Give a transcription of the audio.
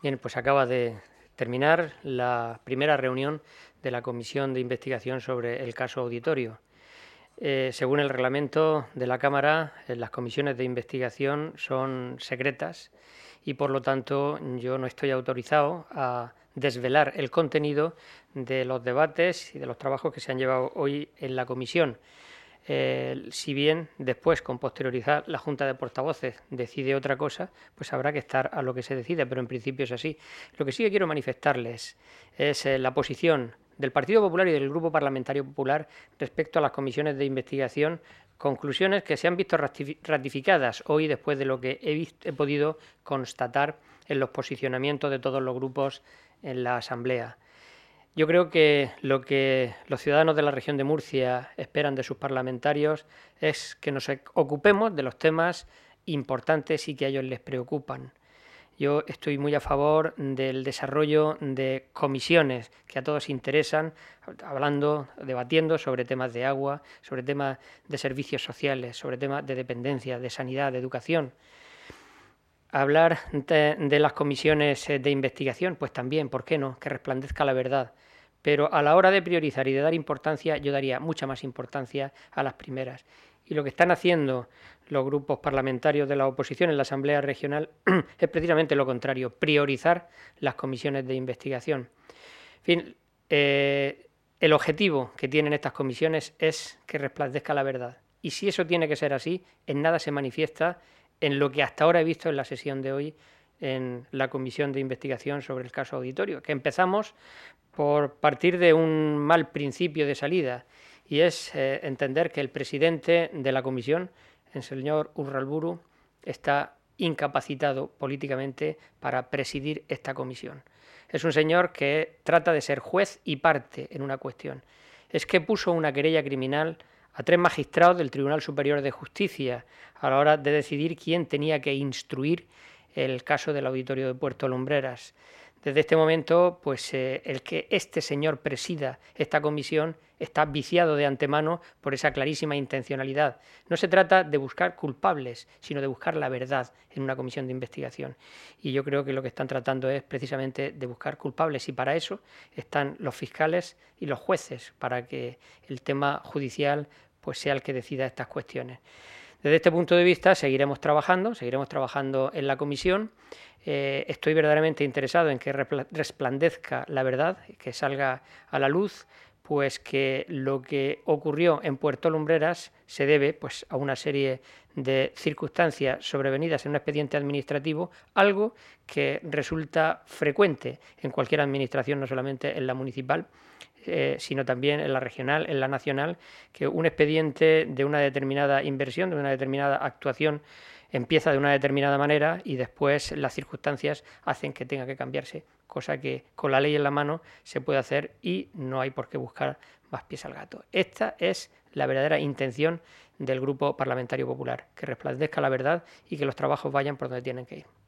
Bien, pues acaba de terminar la primera reunión de la Comisión de Investigación sobre el caso Auditorio. Según el reglamento de la Cámara, las comisiones de investigación son secretas y, por lo tanto, yo no estoy autorizado a desvelar el contenido de los debates y de los trabajos que se han llevado hoy en la comisión. Si bien después, con posterioridad, la Junta de Portavoces decide otra cosa, pues habrá que estar a lo que se decide, pero en principio es así. Lo que sí que quiero manifestarles es la posición del Partido Popular y del Grupo Parlamentario Popular respecto a las comisiones de investigación, conclusiones que se han visto ratificadas hoy después de lo que he podido constatar en los posicionamientos de todos los grupos en la Asamblea. Yo creo que lo que los ciudadanos de la región de Murcia esperan de sus parlamentarios es que nos ocupemos de los temas importantes y que a ellos les preocupan. Yo estoy muy a favor del desarrollo de comisiones que a todos interesan, hablando, debatiendo sobre temas de agua, sobre temas de servicios sociales, sobre temas de dependencia, de sanidad, de educación. Hablar de las comisiones de investigación, pues también, ¿por qué no? Que resplandezca la verdad. Pero a la hora de priorizar y de dar importancia, yo daría mucha más importancia a las primeras. Y lo que están haciendo los grupos parlamentarios de la oposición en la Asamblea Regional es precisamente lo contrario, priorizar las comisiones de investigación. En fin, el objetivo que tienen estas comisiones es que resplandezca la verdad. Y si eso tiene que ser así, en nada se manifiesta en lo que hasta ahora he visto en la sesión de hoy en la Comisión de Investigación sobre el caso Auditorio, que empezamos por partir de un mal principio de salida, y es entender que el presidente de la comisión, el señor Urralburu, está incapacitado políticamente para presidir esta comisión. Es un señor que trata de ser juez y parte en una cuestión. Es que puso una querella criminal a 3 magistrados del Tribunal Superior de Justicia a la hora de decidir quién tenía que instruir el caso del Auditorio de Puerto Lumbreras. Desde este momento, pues el que este señor presida esta comisión está viciado de antemano por esa clarísima intencionalidad. No se trata de buscar culpables, sino de buscar la verdad en una comisión de investigación. Y yo creo que lo que están tratando es precisamente de buscar culpables, y para eso están los fiscales y los jueces, para que el tema judicial pues sea el que decida estas cuestiones. Desde este punto de vista seguiremos trabajando en la comisión. Estoy verdaderamente interesado en que resplandezca la verdad, que salga a la luz, pues que lo que ocurrió en Puerto Lumbreras se debe pues a una serie de circunstancias sobrevenidas en un expediente administrativo, algo que resulta frecuente en cualquier administración, no solamente en la municipal, sino también en la regional, en la nacional, que un expediente de una determinada inversión, de una determinada actuación, empieza de una determinada manera y después las circunstancias hacen que tenga que cambiarse, cosa que con la ley en la mano se puede hacer y no hay por qué buscar más pies al gato. Esta es la verdadera intención del Grupo Parlamentario Popular, que resplandezca la verdad y que los trabajos vayan por donde tienen que ir.